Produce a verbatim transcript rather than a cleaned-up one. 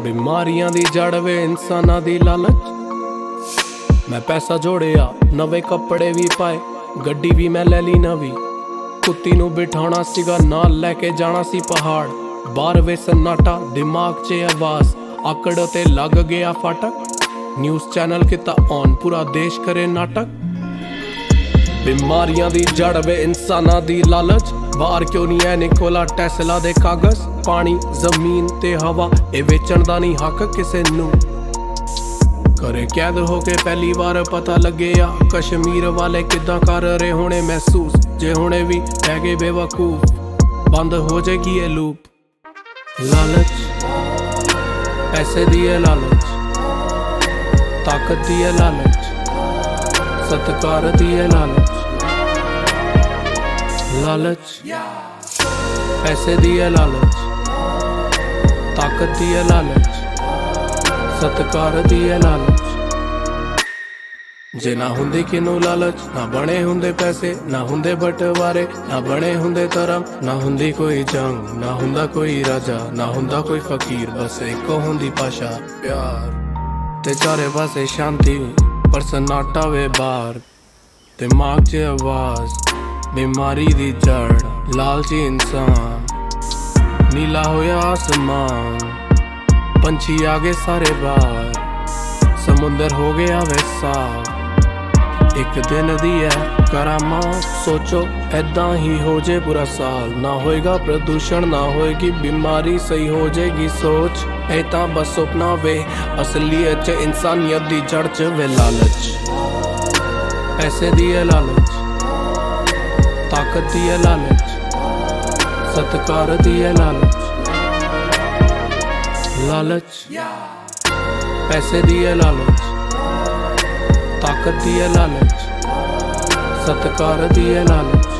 ਬਿਮਾਰੀਆਂ ਦੀ ਜੜ ਵੇ ਇਨਸਾਨਾਂ ਦੀ ਲਾਲਚ। ਮੈਂ ਪੈਸਾ ਜੋੜਿਆ, ਨਵੇਂ ਕੱਪੜੇ ਵੀ ਪਾਏ, ਗੱਡੀ ਵੀ ਮੈਂ ਲੈ ਲਈ ਨਵੀਂ। ਕੁੱਤੀ ਨੂੰ ਬਿਠਾਉਣਾ ਸੀਗਾ, ਨਾਲ ਲੈ ਕੇ ਜਾਣਾ ਸੀ ਪਹਾੜ। ਬਾਹਰ ਵੇ ਸन्नाटा, ਦਿਮਾਗ 'ਚ ਆਵਾਜ਼, ਆਕੜ ਤੇ ਲੱਗ ਗਿਆ ਫਾਟਕ। ਨਿਊਜ਼ ਚੈਨਲ ਕੀਤਾ ਔਨ, ਪੂਰਾ ਦੇਸ਼ ਕਰੇ ਨਾਟਕ। ਬਿਮਾਰੀਆਂ ਦੀ ਜੜ ਵੇ ਇਨਸਾਨਾਂ ਦੀ ਲਾਲਚ। ਬਾਹਰ ਕਿਉਂ ਨਹੀਂ ਐ ਨਿਕੋਲਾ ਟੈਸਲਾ ਦੇ ਕਾਗਜ਼। ਪਾਣੀ, ਜ਼ਮੀਨ ਤੇ ਹਵਾ, ਇਹ ਵੇਚਣ ਦਾ ਨਹੀਂ ਹੱਕ ਕਿਸੇ ਨੂੰ। ਘਰੇ ਕੈਦ ਹੋ ਕੇ ਪਹਿਲੀ ਵਾਰ ਪਤਾ ਲੱਗਿਆ, ਕਸ਼ਮੀਰ ਵਾਲੇ ਕਿੱਦਾਂ ਕਰ ਰਹੇ ਹੋਣੇ ਮਹਿਸੂਸ। ਜੇ ਹੁਣੇ ਵੀ ਰਹਿ ਗਏ ਬੇਵਕੂਫ, ਬੰਦ ਹੋ ਜਾਏਗੀ ਇਹ ਲੂਪ। ਲਾਲਚ, ਪੈਸੇ ਦੀ ਹੈ ਲਾਲਚ, ਤਾਕਤ ਦੀ ਹੈ ਲਾਲਚ, ਸਤਿਕਾਰ ਦੀ ਹੈ ਲਾਲਚ। ਲਾਲਚ, ਪੈਸੇ ਦੀ ਹੈ ਲਾਲਚ, ਤਾਕਤ ਦੀ ਹੈ ਲਾਲਚ, ਸਤਿਕਾਰ ਦੀ ਹੈ ਲਾਲਚ। ਜੇ ਨਾ ਹੁੰਦੀ ਕਿਨੂੰ ਲਾਲਚ, ਨਾ ਬਣੇ ਹੁੰਦੇ ਪੈਸੇ, ਨਾ ਹੁੰਦੇ ਬਟਵਾਰੇ, ਨਾ ਬਣੇ ਹੁੰਦੇ ਧਰਮ, ਨਾ ਹੁੰਦੀ ਕੋਈ ਜੰਗ, ਨਾ ਹੁੰਦਾ ਕੋਈ ਰਾਜਾ, ਨਾ ਹੁੰਦਾ ਕੋਈ ਫਕੀਰ। ਬਸ ਇੱਕੋ ਹੁੰਦੀ ਭਾਸ਼ਾ ਪਿਆਰ, ਤੇ ਚਾਰੇ ਪਾਸੇ ਸ਼ਾਂਤੀ, ਪਰ ਸन्नाटा ਵੇ ਬਾਹਰ। ਦਿਮਾਗ 'ਚ ਆਵਾਜ਼, ਬਿਮਾਰੀ ਦੀ ਜੜ, ਲਾਲਚੀ ਇਨਸਾਨ, ਨੀਲਾ ਹੋਇਆ ਆਸਮਾਨ। ਪੰਛੀ ਆ ਗਏ ਸਾਰੇ ਬਾਹਰ, ਸਮੁੰਦਰ ਹੋ ਗਿਆ ਵੇ ਸਾਫ਼। ਇੱਕ ਦਿਨ ਦੀ ਹੈ ਕਰਾਮਾਤ, ਸੋਚੋ ਏਦਾਂ ਹੀ ਹੋ ਜੇ ਪੂਰਾ ਸਾਲ। ਨਾ ਹੋਏਗਾ ਪ੍ਰਦੂਸ਼ਣ, ਨਾ ਹੋਏਗੀ ਬਿਮਾਰੀ, ਸਹੀ ਹੋ ਜਾਏਗੀ ਸੋਚ। ਇਹ ਤਾਂ ਬਸ ਸੁਪਨਾ ਵੇ, ਅਸਲੀਅਤ 'ਚ ਇਨਸਾਨੀਅਤ ਦੀ ਜੜ 'ਚ ਵੇ ਲਾਲਚ। ਪੈਸੇ ਦੀ ਹੈ ਲਾਲਚ, ਤਾਕਤ ਦੀ ਹੈ ਲਾਲਚ, ਸਤਿਕਾਰ ਦੀ ਹੈ ਲਾਲਚ। ਲਾਲਚ, ਪੈਸੇ ਦੀ ਹੈ ਲਾਲਚ, ਤਾਕਤ ਦੀ ਹੈ ਲਾਲਚ, ਸਤਿਕਾਰ ਦੀ ਹੈ ਲਾਲਚ।